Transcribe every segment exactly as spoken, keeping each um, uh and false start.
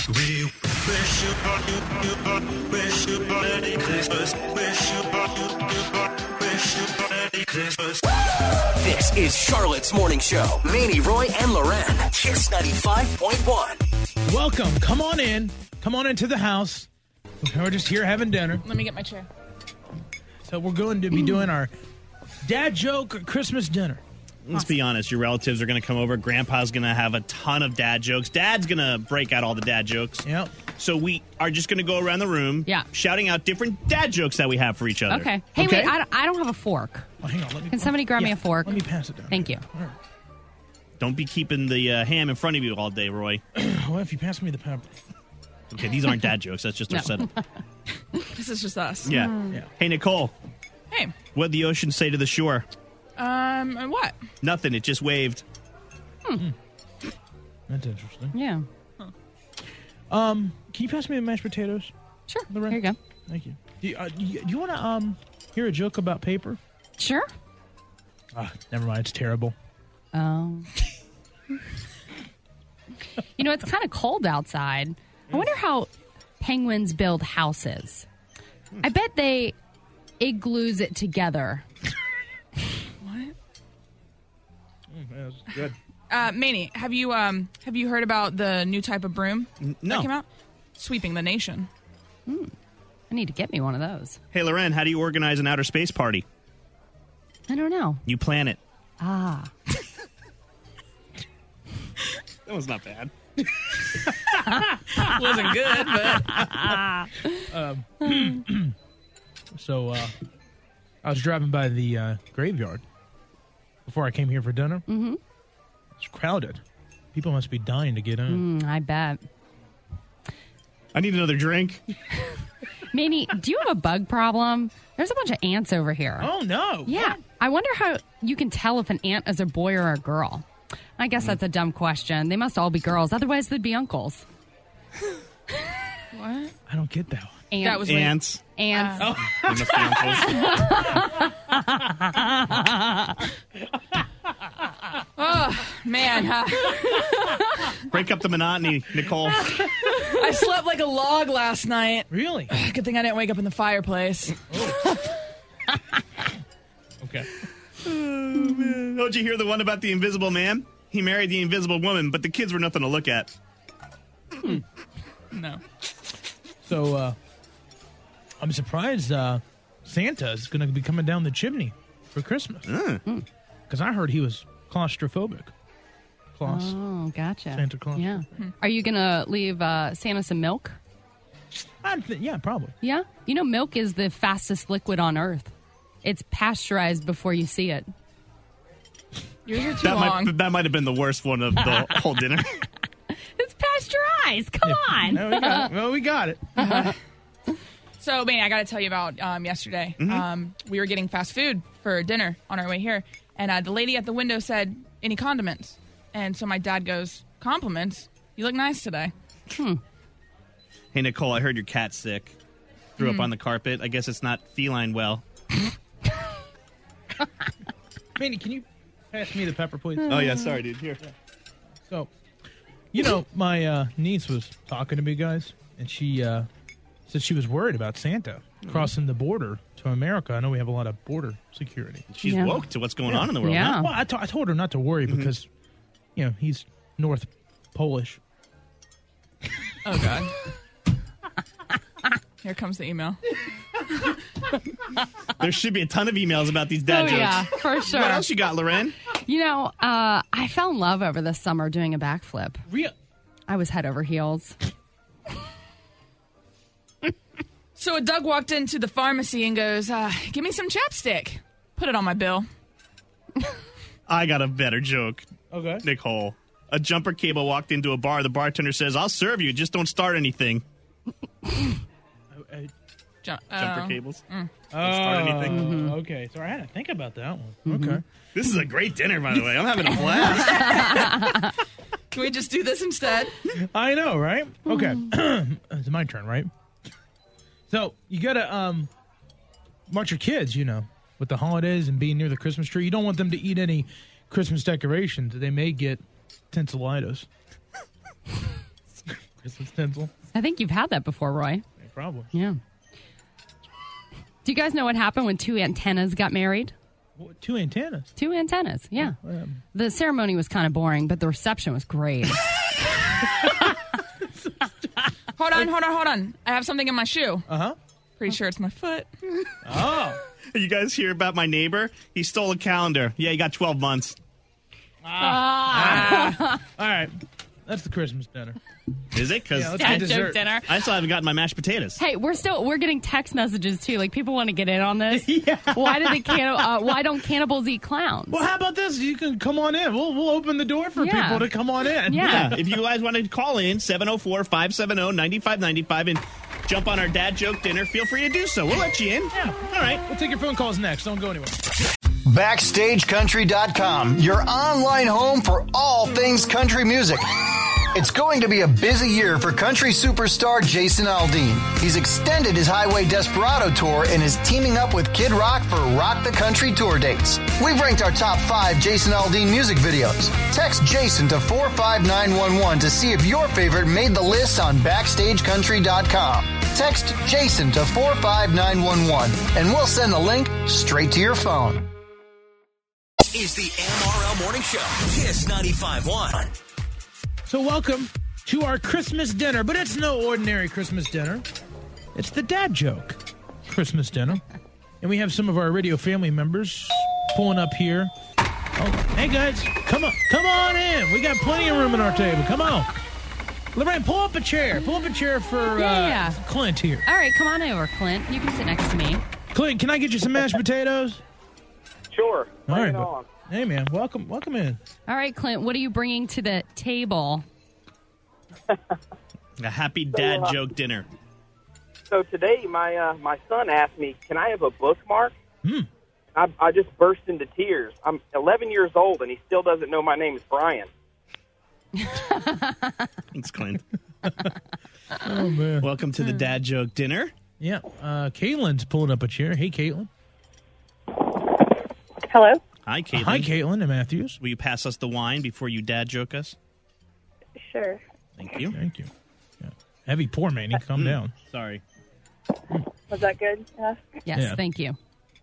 We wish you wish you Merry Christmas. Wish you wish you Merry Christmas. This is Charlotte's Morning Show. Manny, Roy, and Loren. Kiss ninety-five point one. Welcome. Come on in. Come on into the house. We're just here having dinner. Let me get my chair. So we're going to be doing our dad joke Christmas dinner. Let's be honest. Your relatives are going to come over. Grandpa's going to have a ton of dad jokes. Dad's going to break out all the dad jokes. Yep. So we are just going to go around the room Yeah. shouting out different dad jokes that we have for each other. Okay. Hey, okay? wait, I don't, I don't have a fork. Oh, hang on. Let me, Can somebody grab yeah, me a fork? Let me pass it down. Thank you. All right. Don't be keeping the uh, ham in front of you all day, Roy. Well, if you pass me the pepper. Okay, these aren't dad jokes. That's just No. our setup. This is just us. Yeah. Yeah. Hey, Nicole. Hey. What'd the ocean say to the shore? Um, what? Nothing. It just waved. That's interesting. Yeah. Um, can you pass me the mashed potatoes? Sure. Lorraine? Here you go. Thank you. Do you, uh, do you, do you want to um hear a joke about paper? Sure. Ah, never mind. It's terrible. Oh. You know, it's kind of cold outside. I wonder how penguins build houses. I bet they igloos it together. What? That's good. Uh, Manny, have you um have you heard about the new type of broom No. that came out? Sweeping the nation. I need to get me one of those. Hey, Loren, how do you organize an outer space party? I don't know. You plan it. Ah. That was not bad. Wasn't good, but So, uh, I was driving by the uh, graveyard before I came here for dinner. Mm-hmm. It's crowded. People must be dying to get in. Mm, I bet. I need another drink. Manny, do you have a bug problem? There's a bunch of ants over here. Oh, no. Yeah. I wonder how you can tell if an ant is a boy or a girl. I guess that's a dumb question. They must all be girls. Otherwise, they'd be uncles. what? I don't get that one. Ants. That was weird. Ants. Ants. Uh, They must be uncles. Oh man, huh? Break up the monotony, Nicole. I slept like a log last night. Really? Good thing I didn't wake up in the fireplace. Okay. Don't you hear the one about the invisible man? He married the invisible woman, but the kids were nothing to look at. No. So, uh, I'm surprised uh, Santa is going to be coming down the chimney for Christmas. Because I heard he was claustrophobic. Claus. Oh, gotcha. Santa Claus. Yeah. Are you going to leave uh, Santa some milk? I th- yeah, probably. Yeah. You know, milk is the fastest liquid on Earth. It's pasteurized before you see it. Yours are too That long. might that might have been the worst one of the whole dinner. It's pasteurized. Come on. No, we got it. Well, we got it. So, Manny, I got to tell you about um, yesterday. Um, we were getting fast food for dinner on our way here, and uh, the lady at the window said, "Any condiments?" And so my dad goes, "Compliments? You look nice today." Hey, Nicole, I heard your cat's sick. Threw up on the carpet. I guess it's not feline well. Manny, can you pass me the pepper, please? Oh, yeah, sorry, dude. Here. So, you know, my uh, niece was talking to me, guys, and she uh, said she was worried about Santa crossing the border to America. I know we have a lot of border security. She's Yeah. woke to what's going on in the world. Yeah. huh? Well, I, t- I told her not to worry because, you know, he's North Polish. Oh, God. Here comes the email. There should be a ton of emails about these dad Oh, jokes. yeah, for sure. What else you got, Loren? You know, uh, I fell in love over this summer doing a backflip. Real. I was head over heels. So Doug walked into the pharmacy and goes, uh, "Give me some chapstick. Put it on my bill." I got a better joke, Okay. Nicole. A jumper cable walked into a bar. The bartender says, "I'll serve you. Just don't start anything." I, Ju- Jumper oh. cables. Oh, start anything. okay. So I had to think about that one. Okay. This is a great dinner, by the way. I'm having a blast. Can we just do this instead? I know, right? Okay. It's my turn, right? So you gotta um watch your kids, you know, with the holidays and being near the Christmas tree. You don't want them to eat any Christmas decorations. They may get tonsillitis. Christmas tinsel. I think you've had that before, Roy. Yeah, probably. Yeah. Do you guys know what happened when two antennas got married? What, two antennas. Two antennas, yeah. Um, The ceremony was kind of boring, but the reception was great. Hold on, hold on, hold on. I have something in my shoe. uh huh. Pretty sure it's my foot. Oh. You guys hear about my neighbor? He stole a calendar. Yeah, he got twelve months. All right. That's the Christmas dinner. Is it? Because Yeah, let's Dad get joke dessert. dinner. I still haven't gotten my mashed potatoes. Hey, we're still we're getting text messages too. Like people want to get in on this. Yeah. Why do the can- uh, Why don't cannibals eat clowns? Well, how about this? You can come on in. We'll we'll open the door for Yeah. people to come on in. Yeah. Yeah, if you guys want to call in, seven oh four, five seven oh, nine five nine five and jump on our dad joke dinner, feel free to do so. We'll let you in. Yeah. All right. We'll take your phone calls next. Don't go anywhere. Backstage Country dot com, your online home for all things country music. It's going to be a busy year for country superstar Jason Aldean. He's extended his Highway Desperado tour and is teaming up with Kid Rock for Rock the Country tour dates. We've ranked our top five Jason Aldean music videos. Text Jason to four five nine one one to see if your favorite made the list on Backstage Country dot com. Text Jason to four five nine one one and we'll send the link straight to your phone. Is the M R L Morning Show. Kiss ninety-five point one. So welcome to our Christmas dinner, but it's no ordinary Christmas dinner. It's the dad joke Christmas dinner. And we have some of our radio family members pulling up here. Oh, hey guys, come on, come on in. We got plenty of room at our table. Come on. Lorraine, pull up a chair. Pull up a chair for uh, Yeah, yeah. Clint here. All right, come on over, Clint. You can sit next to me. Clint, can I get you some mashed potatoes? Sure. All Bring right, it bud. on. Hey man, welcome, welcome in. All right, Clint. What are you bringing to the table? A happy dad So, uh, joke dinner. So today, my uh, my son asked me, "Can I have a bookmark?" Hmm. I, I just burst into tears. I'm eleven years old, and he still doesn't know my name is Brian. Thanks, Clint. Oh man. Welcome to the dad joke dinner. Yeah, uh, Caitlin's pulling up a chair. Hey, Caitlin. Hello? Hi, Caitlin. Hi, Caitlin and Matthews. Will you pass us the wine before you dad joke us? Sure. Thank you. Thank you. Yeah. Heavy pour, Manny. Calm down. Sorry. Was that good? Yeah. Yes, Yeah. thank you.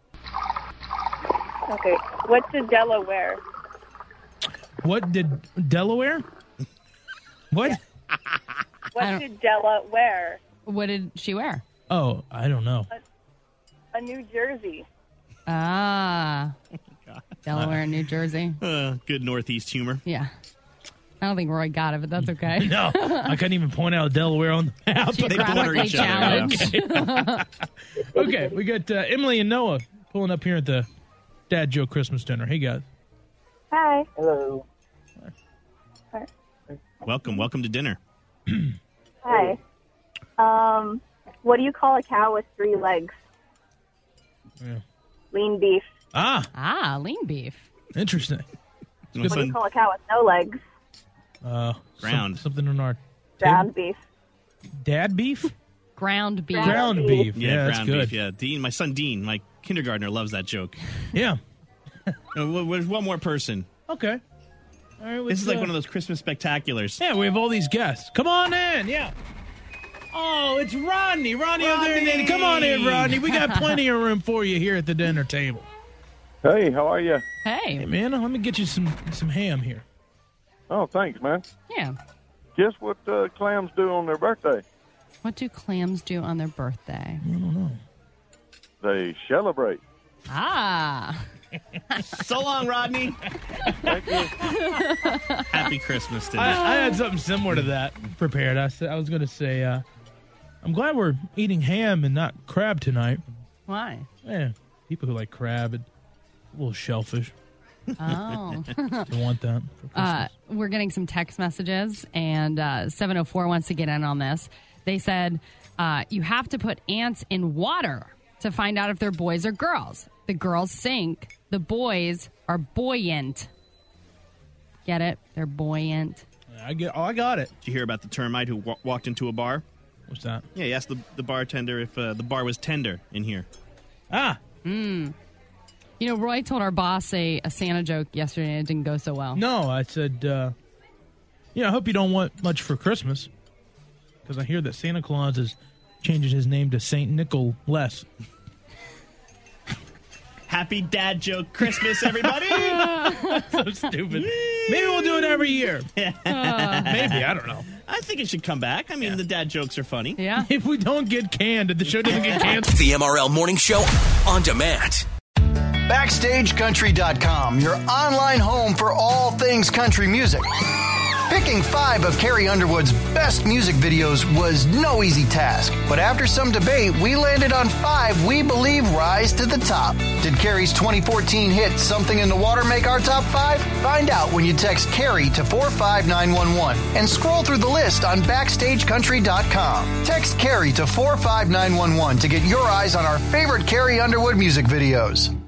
Okay. What did Della wear? What did Delaware? What? What I don't- did Della wear? What did she wear? Oh, I don't know. A New Jersey. Ah, Delaware, New Jersey. Uh, good Northeast humor. Yeah. I don't think Roy got it, but that's okay. No, I couldn't even point out Delaware on the map. They border Geographically each other. challenged. Okay, we got uh, Emily and Noah pulling up here at the Dad Joke Christmas dinner. Hey, guys. Hi. Hello. Welcome. Welcome to dinner. Hi. Um, what do you call a cow with three legs? Yeah. Lean beef. Ah, Ah, lean beef. interesting. My What do son- you call a cow with no legs? Uh, Ground. some- something in our Ground beef. dad beef? Ground beef. Ground Ground beef. yeah, Yeah, that's ground good. beef. Yeah, Dean, my son Dean, my kindergartner, loves that joke. Yeah. Uh, w- There's one more person. Okay. All right. This is like one of those Christmas spectaculars. Yeah, we have all these guests. Come on in. Yeah. Oh, it's Rodney. Rodney, over there. Rodney! Come on in, Rodney. We got plenty of room for you here at the dinner table. Hey, how are you? Hey, Hey. man, let me get you some some ham here. Oh, thanks, man. Yeah. Guess what uh, clams do on their birthday? What do clams do on their birthday? I don't know. They celebrate. Ah. So long, Rodney. Thank you. Happy Christmas dinner. I, I had something similar to that prepared. I, said, I was going to say, uh, I'm glad we're eating ham and not crab tonight. Why? Yeah, people who like crab, and a little shellfish. Oh. Don't want that for Christmas. Uh, we're getting some text messages, and uh, seven oh four wants to get in on this. They said uh, you have to put ants in water to find out if they're boys or girls. The girls sink. The boys are buoyant. Get it? They're buoyant. I get. Oh, I got it. Did you hear about the termite who wa- walked into a bar? What's that? Yeah, he asked the, the bartender if uh, the bar was tender in here. Ah, You know, Roy told our boss a, a Santa joke yesterday, and it didn't go so well. no. I said, uh, yeah, I hope you don't want much for Christmas. because I hear that Santa Claus is changing his name to Saint Nicholas. Happy dad joke Christmas, everybody. So stupid. Maybe we'll do it every year. Yeah. Uh, maybe, I don't know. I think it should come back. I mean, yeah. the dad jokes are funny. Yeah. If we don't get canned, if the show doesn't get canceled. The M R L Morning Show on demand. Backstage Country dot com, your online home for all things country music. Picking five of Carrie Underwood's best music videos was no easy task. But after some debate, we landed on five we believe rise to the top. Did Carrie's twenty fourteen hit Something in the Water make our top five? Find out when you text Carrie to four five nine one one and scroll through the list on Backstage Country dot com. Text Carrie to four five nine one one to get your eyes on our favorite Carrie Underwood music videos.